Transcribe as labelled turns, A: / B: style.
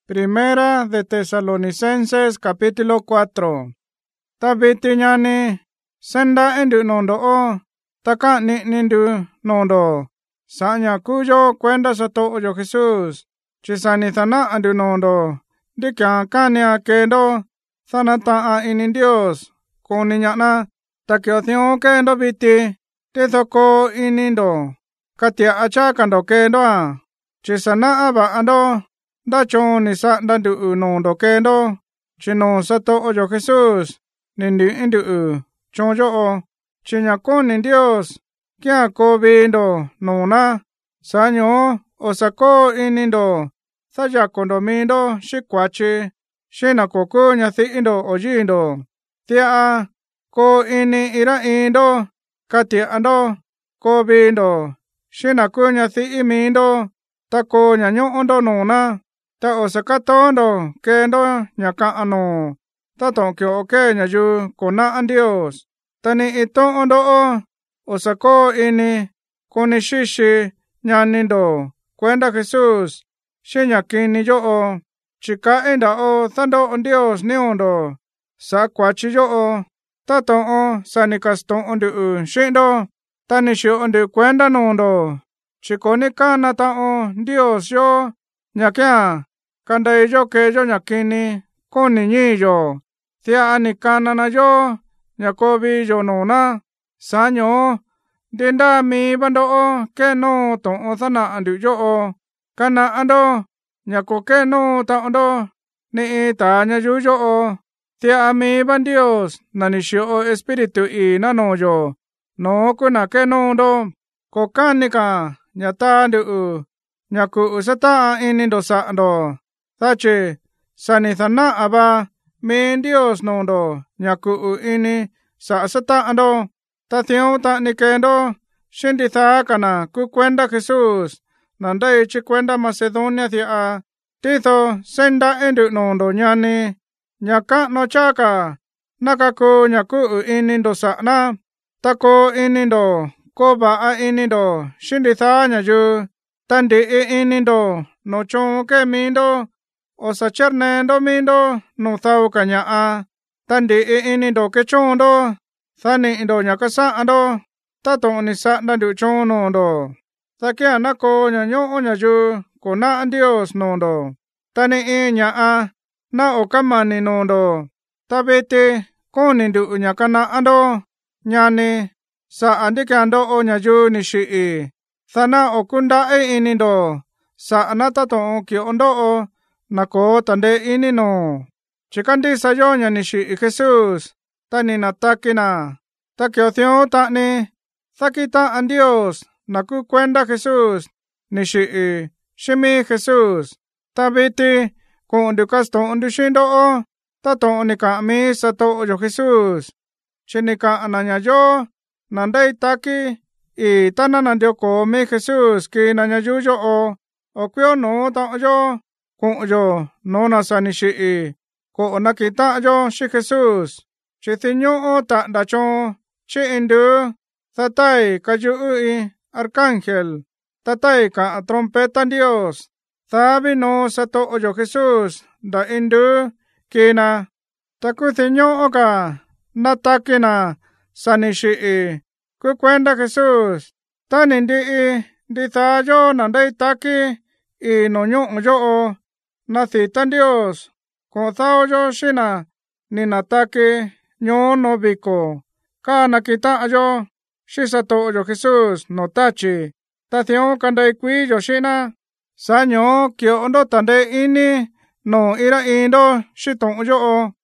A: Primera de Tesalonicenses capítulo 4. Tabiti nyani senda endu nondo o taka ni nindu nondo. Sanya kujo kwenda sato ojo Jesus. Chisani thana andu nondo. Dikya kanya kendo thana taa ini Dios. Kuni nyana takyo thiyo kendo biti. Tithoko inindo. Katia acha kando kendo a. Chisana aba ando. Dacho ni sa dandu nondo kendo. Chino sato ojo Jesus. Nindu indu chonjo o. Chinyako ni Dios. Kia ko bindo nona. Sanyo osako inindo. Thaya kondomindo shikwachi. Shina koko nyathi indo ojindo. Tia ko ini ira indo. Katia ando ko bindo. Shina ko nyathi imindo. Tako nyanyo ondo nona. Ta osakatondo kendo nyaka ano. Tato kyo oke nyaju kona an Dios. Tani ito ondo o. Osako ini kunishishi nyanindo. Kwenda Jesus. Shinyakini yo o. Chika enda o thando on Dios ni ondo. Sa kwachi yo o. Tato o sanikasto ondo shindo. Tani shio ondo kwenda nondo. Chikoni kana ta o Dios yo. Nyakia. Kandai yo ke yo nyakini. Koni nyi yo. Thia anikana na yo. Nyakobi yo nona. Sanyo. Dinda mi bando o. Ke no to o thana andu yo o. Kana ando. Nyako ke no ta ondo. Ni ita nyayu yo o. Thia mi ban Dios. Nanishio o espiritu i nano yo. No kuna ke no do. Kokanika. Nyata andu nyaku usata inindo sa ando. Thache. Sanithana aba. Min Dios nondo. Nyaku ini sa asata ando. Tathio ta nikendo. Shinditha kana kukwenda Jesus. Nandai chikwenda Macedonia thia. Titho senda endu nondo nyani. Nyaka no chaka. Nakaku nyaku inindo sa na. Tako inindo. Koba a inindo. Shinditha nyaju. Tandi inindo. No chonke mindo. Osa chernendo mindo. No thau kanya a. Tandi inindo kechondo. Thani indo nyakasa ando. Tato nisa dandu chono ndo. Takia nako nyanyo o nyaju. Kona an Dios nondo. Tani nya a. Na okamani nondo. Tabete. Konindu nyakana ando. Nyani. Sa andikando o nyaju nishi. Thana okunda inindo. Sa anatato o kyo ondo o. Nako tande inino. Chikandi sayo nyanishi Jesus. Tani natakina. Takyo thio tani. Thakita an Dios. Naku kwenda Jesus. Nishi. Shimi Jesus. Tabiti. Kung undukasto undushindo o. Tato unika mi sato ojo Jesus. Chinika ananyayo. Nandai taki. I tana nandio ko mi Jesus. Ki nanyayo o. Okyo no ta ojo. Kung ojo. No nasa nishi. Ko onakita ojo si Jesus. Chithinyo o ta dacho. Chi indu. Tatay kayu ui. Arcángel. Tatay ka trompeta Dios. Thabi no sato ojo Jesus. Da indu. Kina. Takuthinyo o ka. Natakina. Sanishi. Kukwenda Jesus. Tanindi. Dithayo nandai taki. I nonyo ojo o. Nathitan Dios. Ko thao yo shina. Ninataki. Nyo nobiko. Ka nakita ayo. Shisato ojo Jesus. Notachi. Tathio kandai kui yo shina. Sanyo kyo ondo tande ini. No ira indo. Shiton ojo o.